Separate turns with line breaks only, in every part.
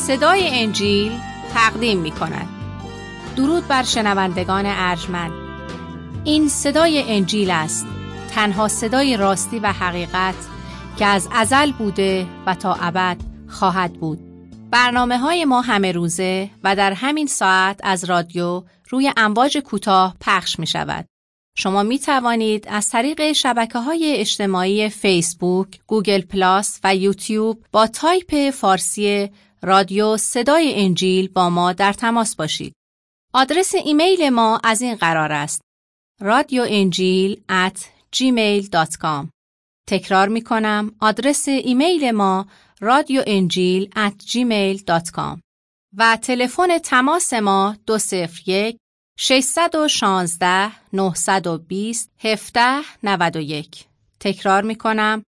صدای انجیل تقدیم می کند. درود بر شنوندگان ارجمند. این صدای انجیل است، تنها صدای راستی و حقیقت که از ازل بوده و تا ابد خواهد بود. برنامه‌های ما همه روزه و در همین ساعت از رادیو روی امواج کوتاه پخش می شود. شما می توانید از طریق شبکه‌های اجتماعی فیسبوک، گوگل پلاس و یوتیوب با تایپ فارسی رادیو صدای انجیل با ما در تماس باشید. آدرس ایمیل ما از این قرار است: radioenjil@gmail.com. تکرار می کنم، آدرس ایمیل ما radioenjil@gmail.com و تلفن تماس ما 201-616-920-1791. تکرار می کنم،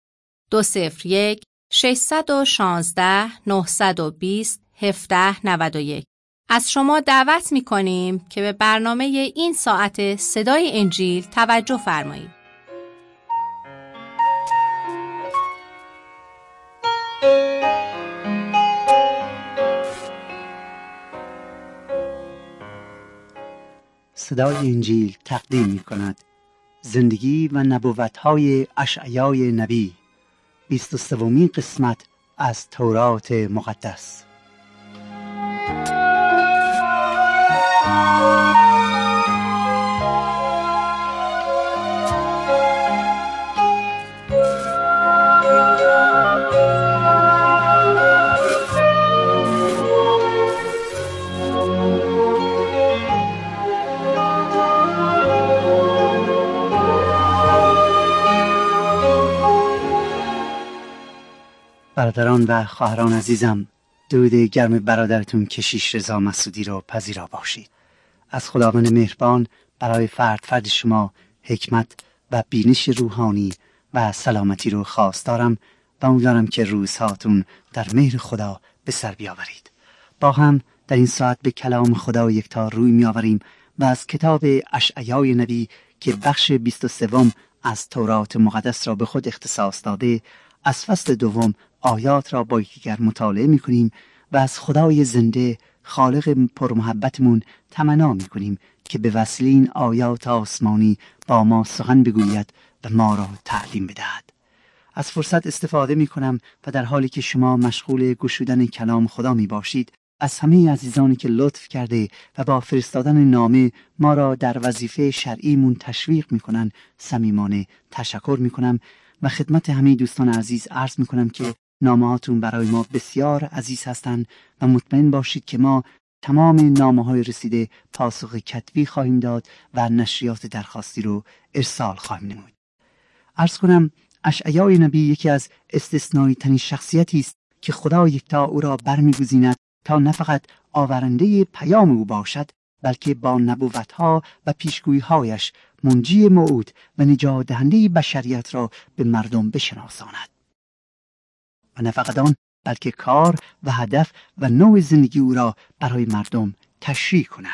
201-616-920-1791. از شما دعوت می کنیم که به برنامه این ساعت صدای انجیل توجه فرمایید.
صدای انجیل تقدیم می کند زندگی و نبوت‌های اشعیای نبی، 23مین قسمت از تورات مقدس. برادران و خواهران عزیزم، درود گرم برادرتون کشیش رضا مسعودی رو پذیرا باشید. از خداوند مهربان برای فرد شما حکمت و بینش روحانی و سلامتی رو خواستارم و امیدوارم که روزهاتون در مهر خدا به سر بیاورید. با هم در این ساعت به کلام خدا یکتا روی می‌آوریم و از کتاب اشعیای نبی که بخش 23 از تورات مقدس را به خود اختصاص داده، از فصل 2 آیات را با یکدیگر مطالعه می‌کنیم و از خدای زنده خالق پرمحبتمون تمنا می‌کنیم که به وسیله این آیات آسمانی با ما سخن بگوید و ما را تعلیم بدهد. از فرصت استفاده می‌کنم و در حالی که شما مشغول گشودن کلام خدا می‌باشید، از همه عزیزانی که لطف کرده و با فرستادن نامه ما را در وظیفه شرعیمون تشویق می‌کنن صمیمانه تشکر می‌کنم و خدمت همه دوستان عزیز عرض می‌کنم که نامه‌هاتون برای ما بسیار عزیز هستند و مطمئن باشید که ما تمام نامه‌های رسیده پاسخ کتبی خواهیم داد و نشریات درخواستی رو ارسال خواهیم نمود. عرض کنم اشعیای نبی یکی از استثنایی ترین شخصیتی است که خدا یکتا او را برمی‌گزیند تا نه فقط آورنده پیام او باشد، بلکه با نبوت‌ها و پیشگویی‌هایش منجی موعود و نجات دهنده بشریت را به مردم بشناساند. و نه فقط آن، بلکه کار و هدف و نوع زندگی او را برای مردم تشریح کند.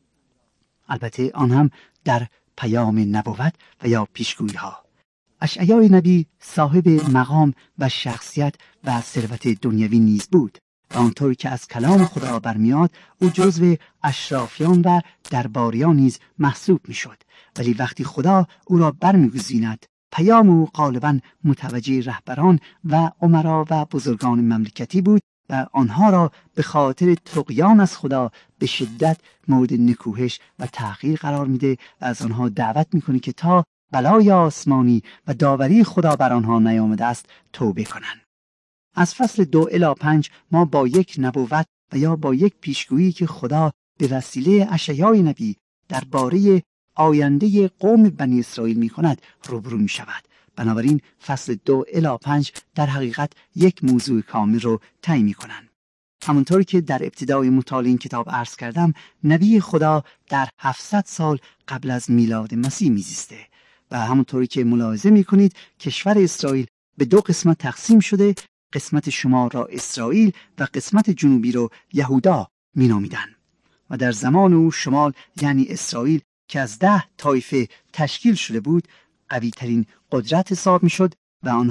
البته آن هم در پیام نبوت و یا پیشگویی ها. اشعیای نبی صاحب مقام و شخصیت و ثروت دنیوی نیز بود و آنطور که از کلام خدا برمیاد او جزو اشرافیان و درباریان نیز محسوب میشد. ولی وقتی خدا او را برمیگزیند، پیام او غالباً متوجه رهبران و امرا و بزرگان مملکتی بود و آنها را به خاطر طغیان از خدا به شدت مورد نکوهش و تحقیر قرار میده و از آنها دعوت میکنه که تا بلای آسمانی و داوری خدا بر آنها نیامده است توبه کنند. از فصل 2 الی 5 ما با یک نبوت و یا با یک پیشگویی که خدا به وسیله اشعیای نبی درباره آینده قوم بنی اسرائیل می کند روبرو می شود. بنابراین فصل 2 الی 5 در حقیقت یک موضوع کامل رو تعیین می کنند. همونطور که در ابتدای مطالعه این کتاب عرض کردم، نبی خدا در 700 سال قبل از میلاد مسیح میزیسته و همونطوری که ملاحظه می کنید کشور اسرائیل به 2 قسمت تقسیم شده. قسمت شمال را اسرائیل و قسمت جنوبی را یهودا می نامیدن. و در زمان او شمال یعنی اسرائیل که از 10 طایفه تشکیل شده بود قوی ترین قدرت حساب می شد و آنها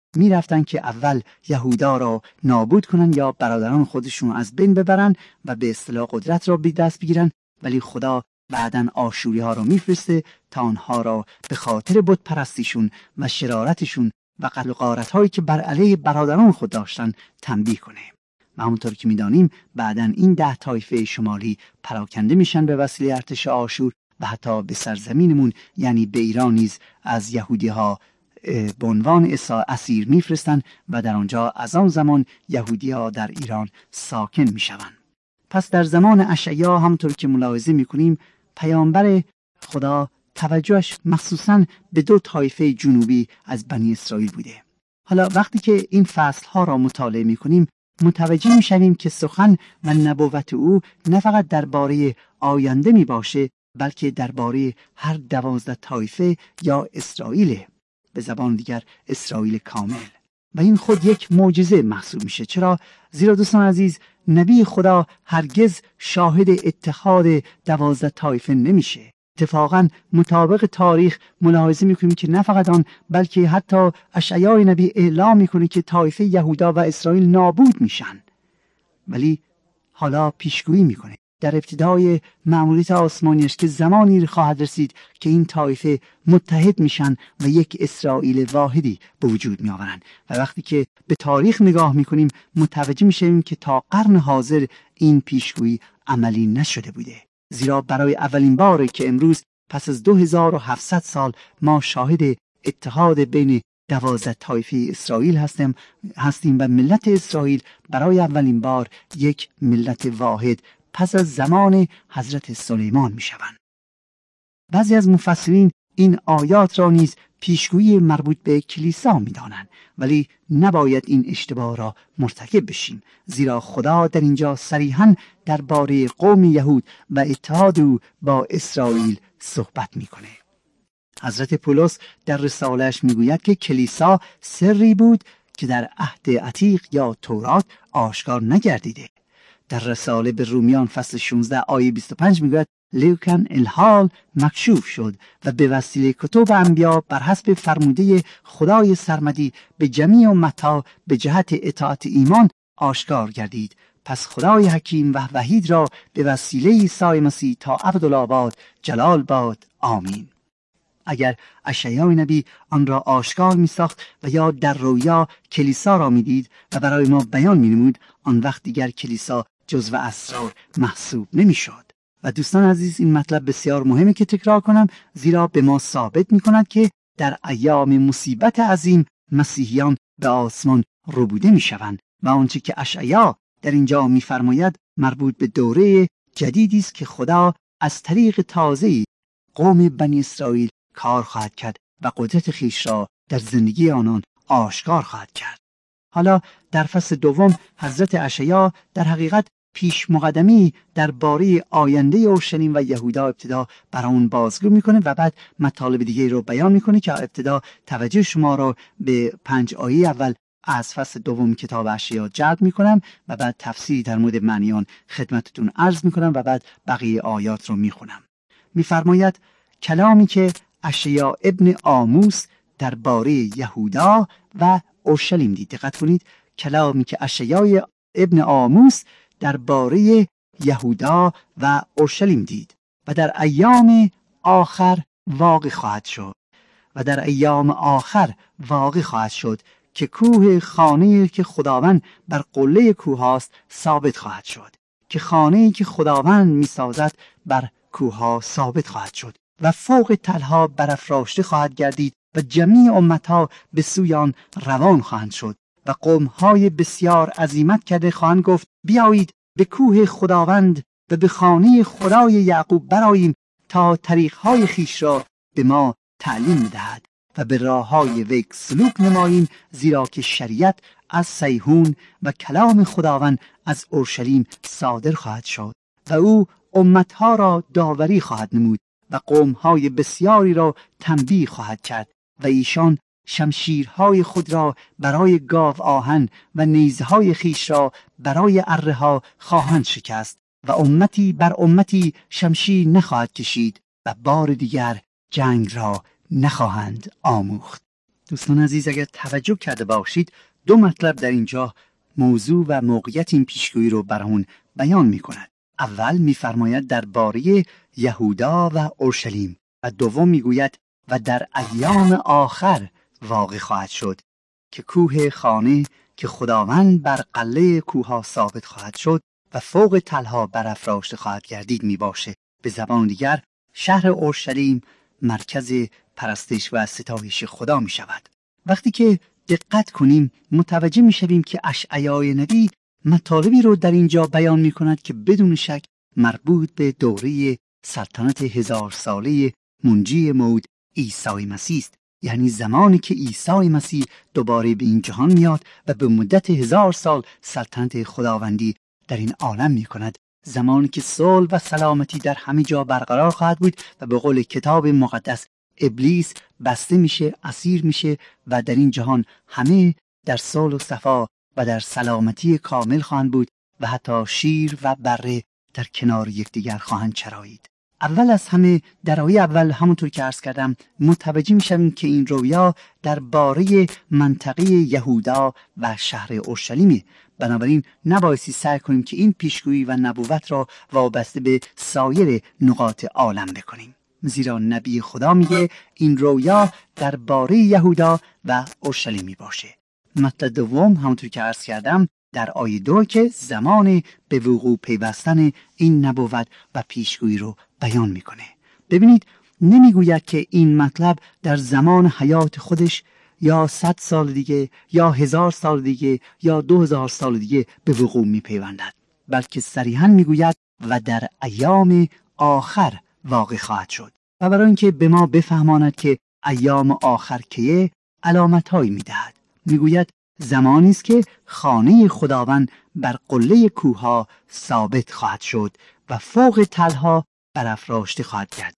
میرفتن که اول یهودا را نابود کنن یا برادران خودشون از بین ببرن و به اصطلاح قدرت را به دست بگیرن، ولی خدا بعداً آشوری ها را میفرسته تا آنها را به خاطر بت پرستیشون و شرارتشون و قتل و غارت هایی که بر علیه برادران خود داشتن تنبیه کنه. و همونطور که میدانیم بعداً این 10 طایفه شمالی پراکنده میشن به وسیله ارتش آشور و حتی به سرزمینمون یعنی به ایران نیز از یهودی ها به عنوان اسیر میفرستن و در آنجا از آن زمان یهودی ها در ایران ساکن میشوند. پس در زمان اشعیا همونطور که ملاحظه میکنیم پیامبر خدا توجهش مخصوصاً به 2 طایفه جنوبی از بنی اسرائیل بوده. حالا وقتی که این فصلها را مطالعه میکنیم متوجه میشویم که سخن و نبوت او نه فقط درباره آینده میباشه بلکه درباره هر 12 طایفه یا اسرائیل، به زبان دیگر اسرائیل کامل. و این خود یک معجزه محسوب میشه. چرا؟ زیرا دوستان عزیز نبی خدا هرگز شاهد اتحاد 12 طایفه نمیشه. اتفاقاً مطابق تاریخ ملاحظه میکنیم که نه فقط آن بلکه حتی اشعیا نبی اعلام میکنه که طایفه یهودا و اسرائیل نابود میشن. ولی حالا پیشگویی میکنه در ابتدای مأموریت آسمانیش که زمانی خواهد رسید که این طایفه متحد میشن و یک اسرائیل واحدی به وجود می آورن. و وقتی که به تاریخ نگاه میکنیم متوجه میشیم که تا قرن حاضر این پیشگویی عملی نشده بوده. زیرا برای اولین باره که امروز پس از 2700 سال ما شاهد اتحاد بین 12 طایفه اسرائیل هستیم و ملت اسرائیل برای اولین بار یک ملت واحد پس از زمان حضرت سلیمان می شوند. بعضی از مفسرین این آیات را نیز پیشگویی مربوط به کلیسا می دانند، ولی نباید این اشتباه را مرتکب بشیم، زیرا خدا در اینجا صریحاً درباره قوم یهود و اتحاد او با اسرائیل صحبت می کنه. حضرت پولس در رساله‌اش می گوید که کلیسا سری بود که در عهد عتیق یا تورات آشکار نگردیده. در رساله به رومیان فصل 16 آیه 25 میگوید لیکن الحال مکشوف شد و به وسیله کتب انبیا بر حسب فرموده خدای سرمدی به جمیع امتها به جهت اطاعت ایمان آشکار گردید. پس خدای حکیم و وحید را به وسیله عیسی مسیح تا ابدالآباد جلال باد. آمین. اگر اشعیا نبی آن را آشکار می ساخت و یا در رویا کلیسا را می دید و برای ما بیان می نمود، آن وقت دیگر کلیسا جزو اسرار محسوب نمی شد. و دوستان عزیز این مطلب بسیار مهمه که تکرار کنم، زیرا به ما ثابت می کند که در ایام مصیبت عظیم مسیحیان به آسمان ربوده می شوند و آنچه که اشعیا در اینجا می فرماید مربوط به دوره جدیدی است که خدا از طریق تازه‌ای قوم بنی اسرائیل کار خواهد کرد و قدرت خویش را در زندگی آنان آشکار خواهد کرد. حالا در فصل دوم حضرت اشعیا در حقیقت پیش مقدمی درباره آینده اورشلیم و یهودا ابتدا برامون بازگو میکنه و بعد مطالب دیگه رو بیان میکنه که ابتدا توجه شما رو به 5 آیه اول از فصل دوم کتاب اشعیا جلب میکنم و بعد تفسیری در مورد معنی آن خدمتتون عرض میکنم و بعد بقیه آیات رو میخونم. میفرماید کلامی که اشعیا ابن آموس درباره یهودا و اورشلیم دید. دقت کنید، کلامی که اشعیا ابن آموس درباره یهودا و اورشلیم دید و در ایام آخر واقع خواهد شد و در ایام آخر واقع خواهد شد که کوه خانه‌ای که خداوند بر قله کوه است ثابت خواهد شد، که خانه‌ای که خداوند می‌سازد بر کوه‌ها ثابت خواهد شد و فوق تلها برافراشته خواهد گردید و جمیع امتها به سوی آن روان خواهند شد و قوم‌های بسیار عزیمت کرده خواهند گفت بیایید به کوه خداوند و به خانه خدای یعقوب برآییم تا طریق‌های خویش را به ما تعلیم دهد و به راه‌های وی سلوک نماییم، زیرا که شریعت از صیهون و کلام خداوند از اورشلیم صادر خواهد شد و او امتها را داوری خواهد نمود و قوم‌های بسیاری را تنبیه خواهد کرد و ایشان شمشیرهای خود را برای گاو آهن و نیزهای خیش را برای اره ها خواهند شکست و امتی بر امتی شمشیر نخواهد کشید و بار دیگر جنگ را نخواهند آموخت. دوستان عزیز، اگر توجه کرده باشید 2 مطلب در اینجا موضوع و موقعیت این پیشگویی رو برامون بیان می‌کند. اول می‌فرماید درباره یهودا و اورشلیم و دوم می‌گوید و در ایام آخر واقع خواهد شد که کوه خانه که خداوند بر قله کوه‌ها ثابت خواهد شد و فوق تلها برافراشته خواهد گردید میباشه. به زبان دیگر شهر اورشلیم مرکز پرستش و ستایش خدا می شود. وقتی که دقت کنیم متوجه می شویم که اشعیای نبی مطالبی رو در اینجا بیان می کند که بدون شک مربوط به دوره سلطنت 1000 ساله منجی موعود عیسی مسیح است. یعنی زمانی که عیسی مسیح دوباره به این جهان میاد و به مدت 1000 سال سلطنت خداوندی در این عالم می کند. زمانی که صلح و سلامتی در همه جا برقرار خواهد بود و به قول کتاب مقدس ابلیس بسته میشه، اسیر میشه و در این جهان همه در صلح و صفا و در سلامتی کامل خواهند بود و حتی شیر و بره در کنار یکدیگر خواهند چرایید. اول از همه در آیه اول همونطور که عرض کردم متوجه میشیم که این رویا درباره منطقه یهودا و شهر اورشلیمه. بنابراین نبایستی سعی کنیم که این پیشگویی و نبوت را وابسته به سایر نقاط عالم بکنیم، زیرا نبی خدا میگه این رویا درباره یهودا و اورشلیم می باشه. مطلب دوم همونطور که عرض کردم در آیه 2 که زمان به وقوع پیوستن این نبوت و پیشگویی رو بیان میکنه. ببینید نمیگوید که این مطلب در زمان حیات خودش یا 100 سال دیگه یا 1000 سال دیگه یا 2000 سال دیگه به وقوع میپیوندد، بلکه صریحاً میگوید و در ایام آخر واقع خواهد شد. و برای اینکه به ما بفهماند که ایام آخر کیه علامت‌هایی میدهد. میگوید زمانی است که خانه خداوند بر قله کوه‌ها ثابت خواهد شد و فوق تلها برافراشته خواهد گردید.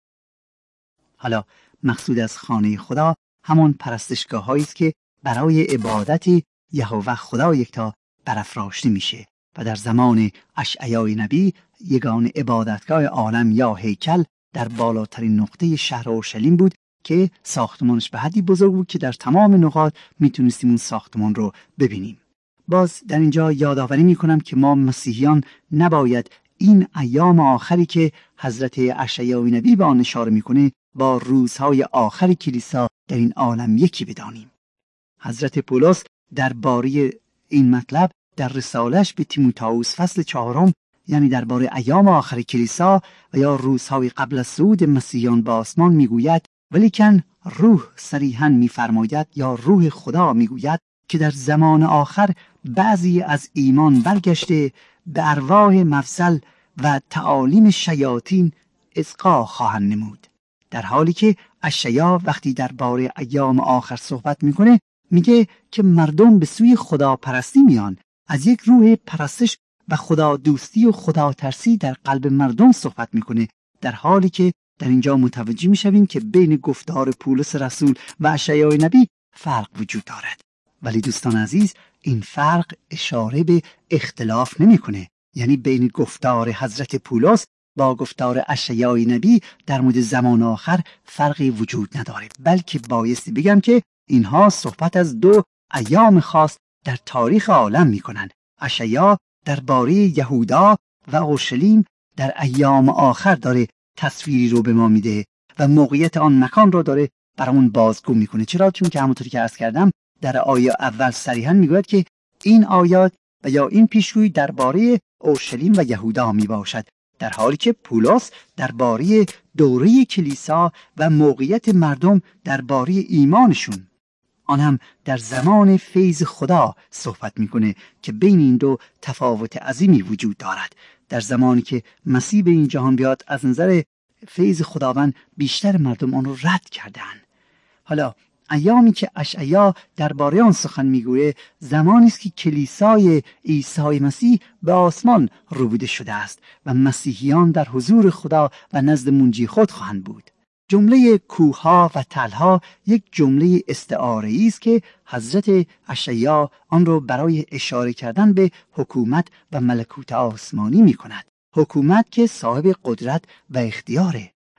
حالا مقصود از خانه خدا همان پرستشگاه‌هایی است که برای عبادت یهوه خدا یکتا برافراشته میشه و در زمان اشعیای نبی یگان عبادتگاه عالم یا هیکل در بالاترین نقطه شهر اورشلیم بود که ساختمانش به حدی بزرگ بود که در تمام نقاط میتونستیم اون ساختمان رو ببینیم. باز در اینجا یادآوری میکنم که ما مسیحیان نباید این ایام آخری که حضرت اشعیای نبی به آن اشاره میکنه با روزهای آخر کلیسا در این عالم یکی بدانیم. حضرت پولس درباره این مطلب در رسالش به تیموتائوس فصل 4 یعنی درباره ایام آخر کلیسا و یا روزهای قبل از صعود مسیحیان به آسمان میگوید ولیکن روح صریحاً میفرماید یا روح خدا میگوید که در زمان آخر بعضی از ایمان برگشته به ارواح مفضل و تعالیم شیاطین اصغا خواهند نمود. در حالی که اشعیا وقتی درباره ایام آخر صحبت میکنه میگه که مردم به سوی خدا پرستی میان، از یک روح پرستش و خدا دوستی و خدا ترسی در قلب مردم صحبت میکنه، در حالی که در اینجا متوجه میشویم که بین گفتار پولس رسول و اشعیای نبی فرق وجود دارد. ولی دوستان عزیز این فرق اشاره به اختلاف نمیکنه، یعنی بین گفتار حضرت پولس با گفتار اشعیای نبی در مورد زمان آخر فرقی وجود نداره، بلکه بایستی بگم که اینها صحبت از 2 ایام خاص در تاریخ عالم میکنن. اشعیا درباره یهودا و اورشلیم در ایام آخر داره تصویری رو به ما میده و موقعیت آن مکان رو داره برامون بازگو میکنه. چرا؟ چون که همونطوری که عرض کردم در آیه اول صریحاً میگوید که این آیات و یا این پیشگویی درباره اورشلیم و یهودا میباشد، در حالی که پولس درباره دوره کلیسا و موقعیت مردم درباره ایمانشون، آن هم در زمان فیض خدا صحبت میکنه که بین این 2 تفاوت عظیمی وجود دارد. در زمانی که مسیح به این جهان بیاد از نظر فیض خداوند بیشتر مردم آن رو رد کردن. حالا ایامی که اشعیا درباره آن سخن میگویه زمانی است که کلیسای عیسی مسیح به آسمان ربوده شده است و مسیحیان در حضور خدا و نزد منجی خود خواهند بود. جمله کوه‌ها و تلها یک جمله استعاره‌ای است که حضرت اشعیا آن را برای اشاره کردن به حکومت و ملکوت آسمانی می‌کند. حکومت که صاحب قدرت و اختیاره،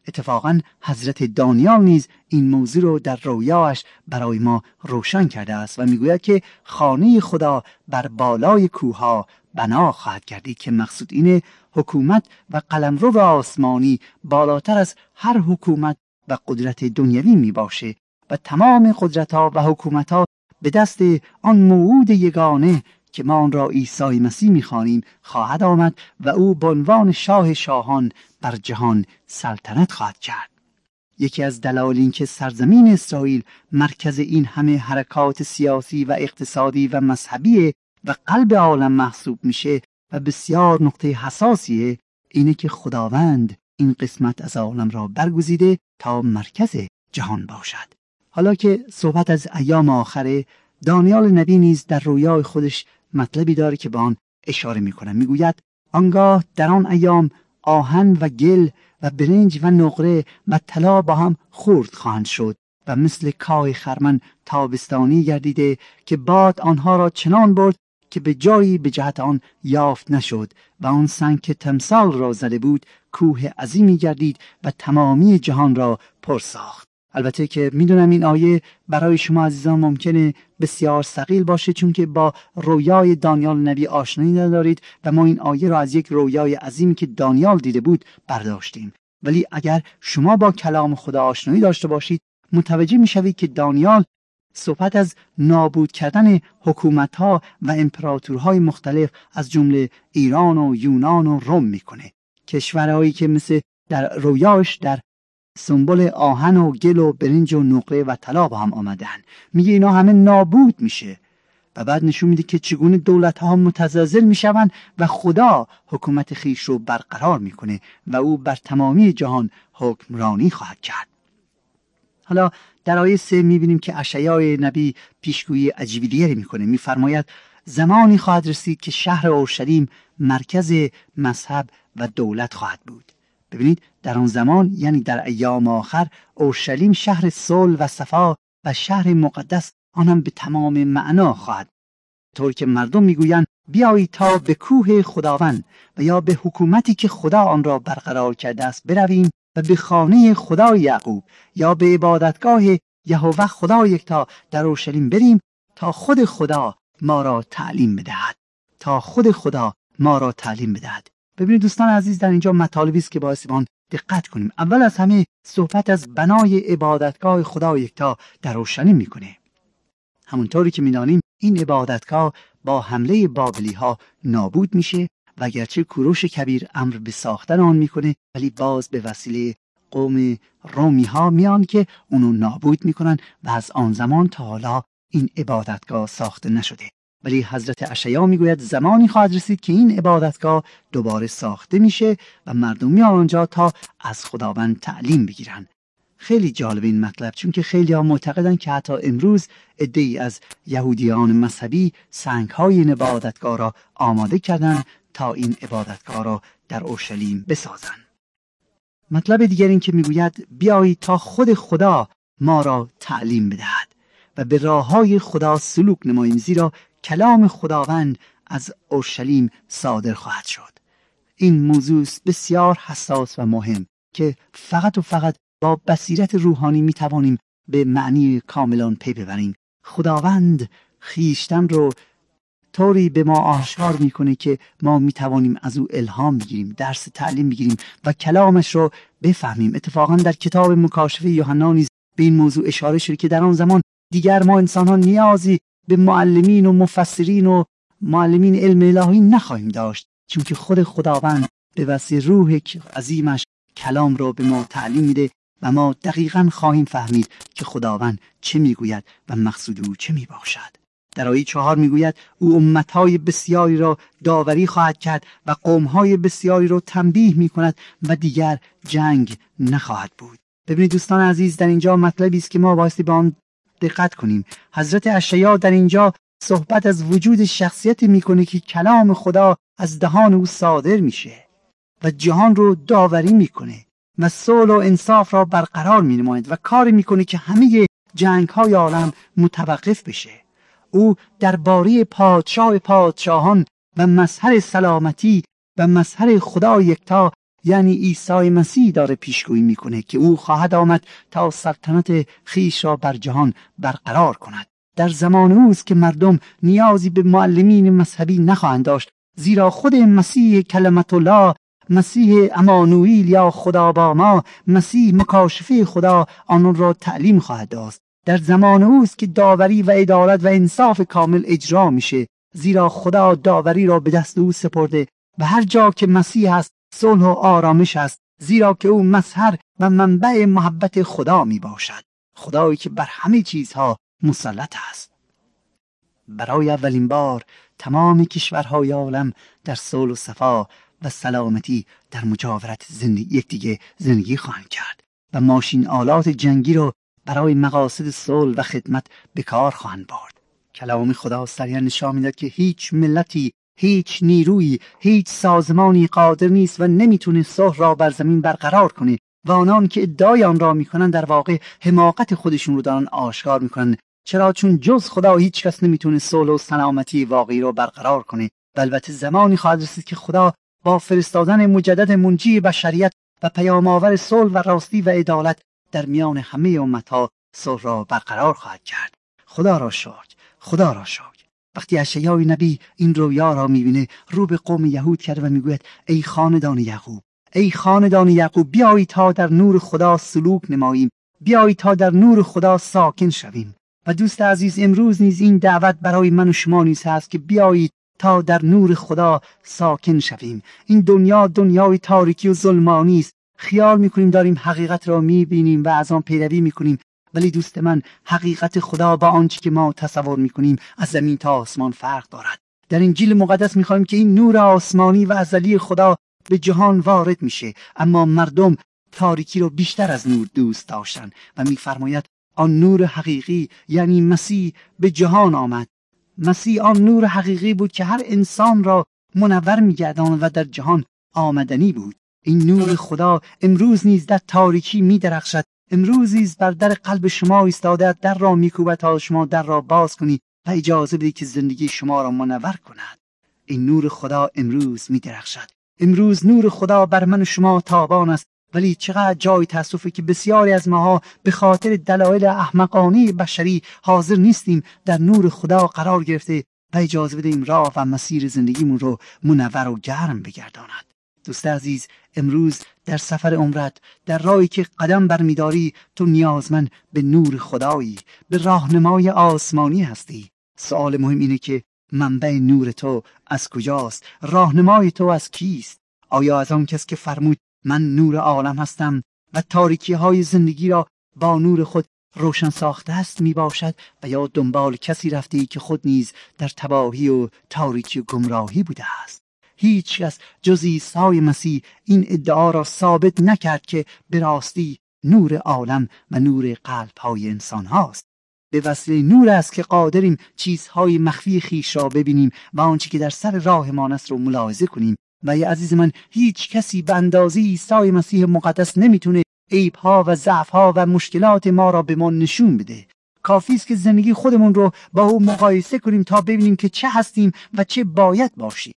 اتفاقا حضرت دانیال نیز این موضوع رو در رویاش برای ما روشن کرده است و میگوید که خانه خدا بر بالای کوهها بنا خواهد گردید، که مقصود اینه حکومت و قلمرو آسمانی بالاتر از هر حکومت و قدرت دنیوی می باشه و تمام قدرت‌ها و حکومت‌ها به دست آن موعود یگانه که ما آن را عیسی مسیح می‌خوانیم خواهد آمد و او به عنوان شاه شاهان بر جهان سلطنت خواهد کرد. یکی از دلایل این که سرزمین اسرائیل مرکز این همه حرکات سیاسی و اقتصادی و مذهبی و قلب عالم محسوب میشه و بسیار نقطه حساسیه، اینه که خداوند این قسمت از عالم را برگزیده تا مرکز جهان باشد. حالا که صحبت از ایام آخره، دانیال نبی نیز در رویای خودش مطلبی داره که به آن اشاره میکنه. میگوید آنگاه در آن ایام آهن و گل و برنج و نقره و طلا با هم خورد خواهند شد و مثل کاه خرمن تابستانی گردیده که باد آنها را چنان برد که به جایی به جهت آن یافت نشد و آن سنگ که تمثال را زده بود کوه عظیمی گردید و تمامی جهان را پر ساخت. البته که میدونم این آیه برای شما عزیزان ممکنه بسیار ثقیل باشه، چون که با رویای دانیال نبی آشنایی ندارید و ما این آیه را از یک رویای عظیمی که دانیال دیده بود برداشتیم. ولی اگر شما با کلام خدا آشنایی داشته باشید متوجه میشوید که دانیال صحبت از نابود کردن حکومت‌ها و امپراتورهای مختلف از جمله ایران و یونان و روم میکنه، کشورهایی که مثل در رویاش در سمبل آهن و گل و برنج و نقره و طلا با هم آمدن. میگه اینا همه نابود میشه و بعد نشون میده که چگونه دولت‌ها متزلزل میشوند و خدا حکومت خیش رو برقرار میکنه و او بر تمامی جهان حکمرانی خواهد کرد. حالا در آیه 3 میبینیم که اشعیا نبی پیشگویی عجیبی دیگری میکنه. میفرماید زمانی خواهد رسید که شهر اورشلیم مرکز مذهب و دولت خواهد بود. ببینید در آن زمان، یعنی در ایام آخر، اورشلیم شهر صلح و صفا و شهر مقدس، آنم به تمام معنا خواهد، طور که مردم میگویند بیایید تا به کوه خداوند و یا به حکومتی که خدا آن را برقرار کرده است برویم و به خانه خدای یعقوب یا به عبادتگاه یهوه خدا یکتا در اورشلیم بریم تا خود خدا ما را تعلیم بدهد. تا خود خدا ما را تعلیم بدهد. ببینید دوستان عزیز، در اینجا مطالبی است که باعث ما دقت کنیم. اول از همه صحبت از بنای عبادتگاه خدا یکتا در اورشلیم میکنه. همونطوری که میدانیم این عبادتگاه با حمله بابلی ها نابود میشه و اگرچه کوروش کبیر امر به ساختن آن میکنه، ولی باز به وسیله قوم رومی ها میان که اونو نابود میکنن و از آن زمان تا حالا این عبادتگاه ساخته نشده. ولی حضرت اشعیا میگوید زمانی خواهد رسید که این عبادتگاه دوباره ساخته میشه و مردم میان آنجا تا از خداوند تعلیم بگیرن. خیلی جالب این مطلب، چون که خیلی ها معتقدن که حتی امروز عده‌ای از یهودیان مذهبی سنگ‌های این عبادتگاه را آماده کردن تا این عبادتگاه را در اورشلیم بسازن. مطلب دیگر این که میگوید بیایید تا خود خدا ما را تعلیم بدهد و به راههای خدا سلوک نماییم، زیرا کلام خداوند از اورشلیم صادر خواهد شد. این موضوع بسیار حساس و مهم که فقط و فقط با بصیرت روحانی میتوانیم به معنی کاملان پی ببریم. خداوند خیشتن رو طوری به ما آشکار میکنه که ما میتوانیم از او الهام بگیریم، درس تعلیم بگیریم و کلامش رو بفهمیم. اتفاقا در کتاب مکاشفه یوحنا نیز به این موضوع اشاره شده که در آن زمان دیگر ما انسان ها نیازی به معلمین و مفسرین و معلمین علم الهی نخواهیم داشت، چون که خود خداوند به وسیله روح عظیمش کلام رو به ما تعلیم میده و ما دقیقاً خواهیم فهمید که خداوند چه میگوید و مقصود او چه میباشد. در آیه 4 میگوید او امتهای بسیاری را داوری خواهد کرد و قومهای بسیاری را تنبیه میکند و دیگر جنگ نخواهد بود. ببینید دوستان عزیز، در اینجا مطلبی است که ما بایستی به آن دقت کنیم. حضرت اشعیا در اینجا صحبت از وجود شخصیتی میکنه که کلام خدا از دهان او صادر میشه و جهان رو داوری میکنه و صلح و انصاف را برقرار مینماید و کاری میکنه که همه جنگ‌های عالم متوقف بشه. او درباره پادشاه پادشاهان و مظهر سلامتی و مظهر خدا یکتا یعنی عیسی مسیح داره پیشگویی میکنه که او خواهد آمد تا سلطنت خیش را بر جهان برقرار کند. در زمان اوست که مردم نیازی به معلمین مذهبی نخواهند داشت، زیرا خود مسیح کلمت الله، مسیح امانوئیل یا خدا با ما، مسیح مکاشفه خدا آنان را تعلیم خواهد داد. در زمان اوست که داوری و عدالت و انصاف کامل اجرا میشه، زیرا خدا داوری را به دست او سپرده و هر جا که مسیح است صلح و آرامش است، زیرا که او مظهر و منبع محبت خدا می باشد، خدایی که بر همه چیزها مسلط است. برای اولین بار تمام کشورهای عالم در صلح و صفا و سلامتی در مجاورت یکدیگه زندگی خواهند کرد و ماشین آلات جنگی را برای مقاصد صلح و خدمت به کار خواهند برد. کلام خدا صریحاً نشان می‌دهد که هیچ ملتی، هیچ نیرویی، هیچ سازمانی قادر نیست و نمیتونه صلح را بر زمین برقرار کنه و آنان که ادعای آن را میکنن در واقع حماقت خودشون رو دارن آشکار میکنن. چرا؟ چون جز خدا هیچ کس نمیتونه صلح و سلامتی واقعی رو برقرار کنه. و البته زمانی خواهد رسید که خدا با فرستادن مجدد منجی بشریت و پیام آور صلح و راستی و عدالت در میان همه امتها صلح را برقرار خواهد کرد. خدا را شکر، خدا را شکر. وقتی اشعیا نبی این رویا را میبینه، رو به قوم یهود کرده و میگوید ای خاندان یعقوب، ای خاندان یعقوب، بیایید تا در نور خدا سلوک نماییم، بیایید تا در نور خدا ساکن شویم. و دوست عزیز، امروز نیز این دعوت برای من و شما نیز هست که بیایید تا در نور خدا ساکن شویم. این دنیا دنیای تاریکی و ظلمانی است. خیال میکنیم داریم حقیقت را میبینیم و از آن پیروی میکنیم، ولی دوست من، حقیقت خدا با آنچه که ما تصور میکنیم از زمین تا آسمان فرق دارد. در انجیل مقدس میخوایم که این نور آسمانی و ازلی خدا به جهان وارد میشه، اما مردم تاریکی رو بیشتر از نور دوست داشتن و میفرماید آن نور حقیقی یعنی مسیح به جهان آمد. مسیح آن نور حقیقی بود که هر انسان را منور میگرداند و در جهان آمدنی بود. این نور خدا امروز نیز در تاریکی میدرخشد. امروز نیز بر در قلب شما ایستاده، در را میکوبد تا شما در را باز کنید و اجازه بدهید که زندگی شما را منور کند. این نور خدا امروز میدرخشد. امروز نور خدا بر من و شما تابان است، ولی چقدر جای تأسفه که بسیاری از ماها به خاطر دلایل احمقانه بشری حاضر نیستیم در نور خدا قرار گرفته و اجازه بدهیم راه و مسیر زندگیمون رو منور و گرم بگرداند. دوست عزیز، امروز در سفر عمرت، در راهی که قدم برمیداری، تو نیازمند به نور خدایی، به راهنمای آسمانی هستی. سوال مهم اینه که منبع نور تو از کجاست؟ راهنمای تو از کیست؟ آیا از آن کس که فرمود من نور عالم هستم و تاریکی های زندگی را با نور خود روشن ساخته است می باشد، و یا دنبال کسی رفتی که خود نیز در تباهی و تاریکی و گمراهی بوده است؟ هیچ کس جز عیسی مسیح این ادعا را ثابت نکرد که به راستی نور عالم و نور قلب‌های انسان هاست. به وسیله نور است که قادریم چیزهای مخفی خیش را ببینیم و آنچه که در سر راهمان است رو ملاحظه کنیم. و یا عزیز من، هیچ کسی به اندازه عیسی مسیح مقدس نمیتونه عیب‌ها و ضعف‌ها و مشکلات ما را به ما نشون بده. کافی است که زندگی خودمون رو با او مقایسه کنیم تا ببینیم که چه هستیم و چه باید باشیم.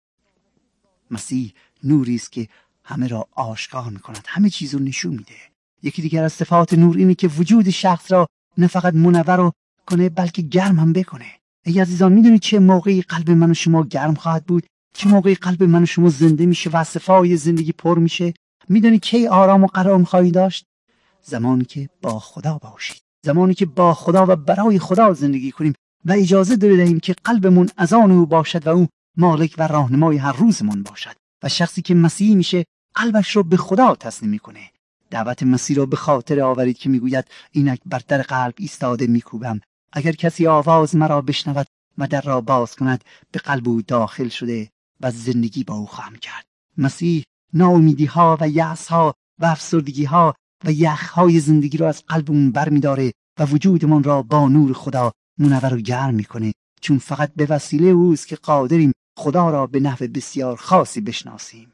مسیح نوری است که همه را آشکار می‌کند، همه چیز رو نشون میده. یکی دیگر از صفات نور اینه که وجود شخص را نه فقط منور کنه بلکه گرم هم بکنه. ای عزیزان، میدونید چه موقعی قلب من و شما گرم خواهد بود؟ چه موقعی قلب من و شما زنده میشه و صفای زندگی پر میشه؟ میدونید کی آرام و قرار خواهید داشت؟ زمانی که با خدا باشید، زمانی که با خدا و برای خدا زندگی کنیم و اجازه دهیم که قلبمون از آن او باشد و او مالک و راهنمای هر روزمون باشد. و شخصی که مسیحی میشه قلبش رو به خدا تسلیم میکنه. دعوت مسیح رو به خاطر آورید که میگوید اینک بر در قلب ایستاده میکوبم، اگر کسی آواز مرا بشنود و در را باز کند، به قلب او داخل شده و زندگی با او خواهم کرد. مسیح ناامیدی ها و یأس ها و افسردگی ها و یخ های زندگی رو از قلبمون برمیداره و وجودمون را با نور خدا منور و گرم میکنه، چون فقط به وسیله اوست که قادریم خدا را به نحو بسیار خاصی بشناسیم.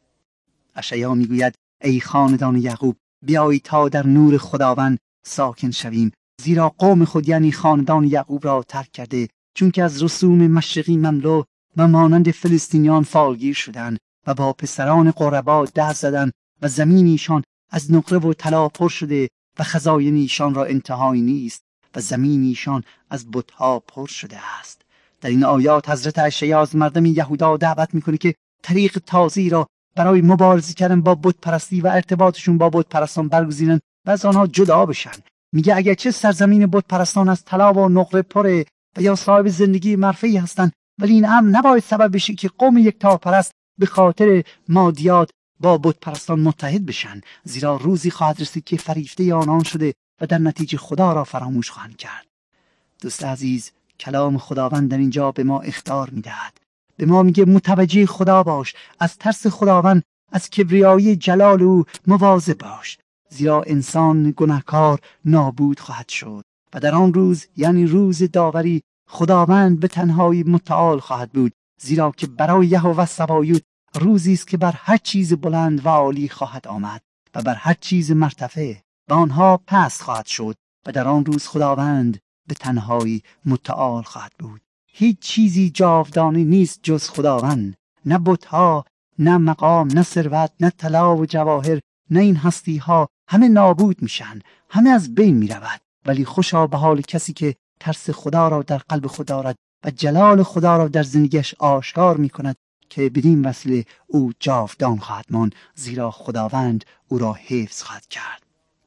اشعیا میگوید ای خاندان یعقوب، بیایید تا در نور خداوند ساکن شویم، زیرا قوم خود یعنی خاندان یعقوب را ترک کرده، چون که از رسوم مشرقی مملو و مانند فلسطینیان فالگیر شدند و با پسران قربا دست زدند و زمین ایشان از نقره و طلا پر شده و خزاین ایشان را انتهایی نیست و زمین ایشان از بت‌ها پر شده است. در این آیات حضرت اشعیا از مردم یهودا دعوت میکنه که طریق تازه‌ای را برای مبارزه کردن با بت پرستی و ارتباطشون با بت پرستان برگزینن و از آنها جدا بشن. میگه اگرچه سرزمین بت پرستان از طلا و نقره پره و یا صاحب زندگی مرفعی هستند، ولی این امر نباید سبب بشه که قوم یکتاپرست به خاطر مادیات با بت پرستان متحد بشن، زیرا روزی خواهد رسید که فریفته آنان شده و در نتیجه خدا را فراموش خواهند کرد. دوست عزیز، کلام خداوند در اینجا به ما اخطار میدهد، به ما میگه متوجه خدا باش، از ترس خداوند، از کبریایی جلال او مواظب باش، زیرا انسان گناهکار نابود خواهد شد و در آن روز، یعنی روز داوری، خداوند به تنهایی متعال خواهد بود، زیرا که برای یهوه سبایوت روزی است که بر هر چیز بلند و عالی خواهد آمد و بر هر چیز مرتفع و آنها پست خواهد شد و در آن روز خداوند به تنهایی متعال خواهد بود. هیچ چیزی جاودانه نیست جز خداوند، نه بت‌ها، نه مقام، نه ثروت، نه طلا و جواهر، نه این هستی‌ها، همه نابود میشن، همه از بین میرود. ولی خوشا به حال کسی که ترس خدا را در قلب خود دارد و جلال خدا را در زندگیش آشکار میکند، که بدین وسیله او جاودان خواهد ماند، زیرا خداوند او را حفظ خواهد کرد.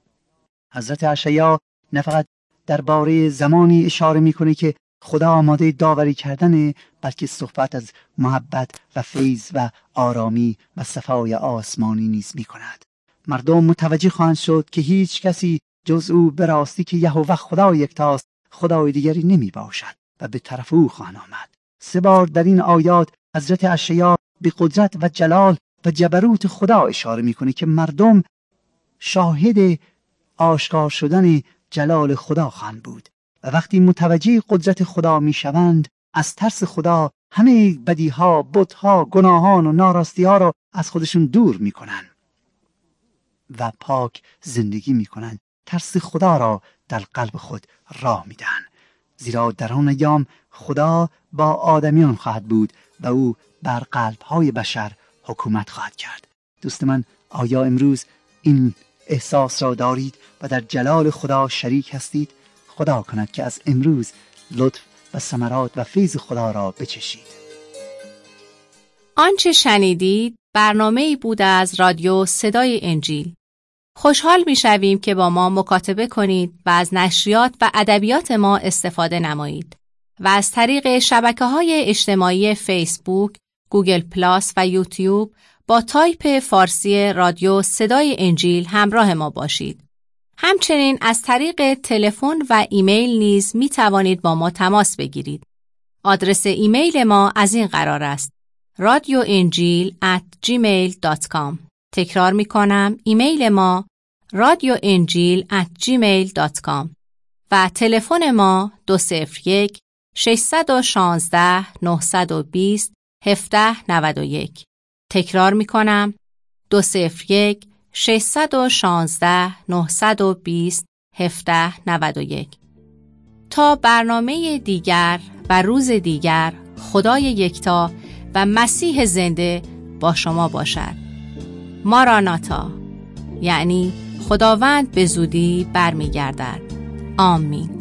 حضرت اشعیا نه فقط درباره زمانی اشاره میکنه که خدا آماده داوری کردنه، بلکه صحبت از محبت و فیض و آرامی و صفای آسمانی نیز میکند. مردم متوجه خواهند شد که هیچ کسی جز او به راستی که یهوه خدا یکتاست، خدای دیگری نمی باشد و به طرف او خواهند آمد. 3 بار در این آیات حضرت اشعیا به قدرت و جلال و جبروت خدا اشاره میکنه که مردم شاهد آشکار شدن جلال خدا خواهند بود و وقتی متوجه قدرت خدا میشوند، از ترس خدا همه بدیها، بت‌ها، گناهان و ناراستی‌ها را از خودشون دور میکنن و پاک زندگی میکنن. ترس خدا را در قلب خود راه میدن، زیرا در آن ایام خدا با آدمیان خواهد بود و او بر قلب‌های بشر حکومت خواهد کرد. دوست من، آیا امروز این احساس را دارید و در جلال خدا شریک هستید؟ خدا کند که از امروز لطف و ثمرات و فیض خدا را بچشید.
آنچه شنیدید برنامه‌ای بود از رادیو صدای انجیل. خوشحال می‌شویم که با ما مکاتبه کنید و از نشریات و ادبیات ما استفاده نمایید و از طریق شبکه‌های اجتماعی فیسبوک، گوگل پلاس و یوتیوب با تایپ فارسی رادیو صدای انجیل همراه ما باشید. همچنین از طریق تلفن و ایمیل نیز می توانید با ما تماس بگیرید. آدرس ایمیل ما از این قرار است: radioenjil@gmail.com. تکرار می کنم، ایمیل ما radioenjil@gmail.com و تلفن ما 201 616 920 1791. تکرار می کنم، 201 616 920 1791. تا برنامه دیگر و روز دیگر، خدای یکتا و مسیح زنده با شما باشد. ماراناتا، یعنی خداوند به زودی برمیگردد. آمین.